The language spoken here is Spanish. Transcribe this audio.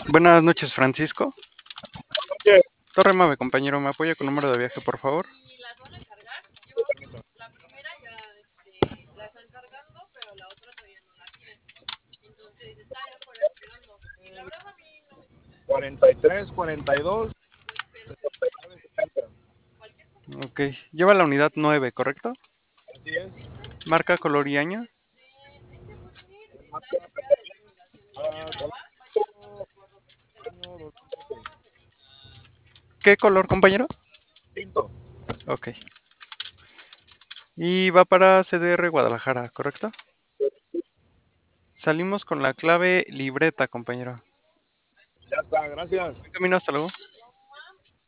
Buenas noches, Francisco. Oye, Torre Mave, compañero, ¿me apoya con número de viaje, por favor? permítame. Es 43, 42, 69, 70. Ok. Lleva la unidad 9, ¿correcto? Así es. Marca, color y año. Marca Peterbilt, color año 2006. ¿Qué color, compañero? Tinto. Ok. Y va para CDR Guadalajara, ¿correcto? Salimos con la clave libreta, compañero. Ya está, gracias. Buen camino, hasta luego.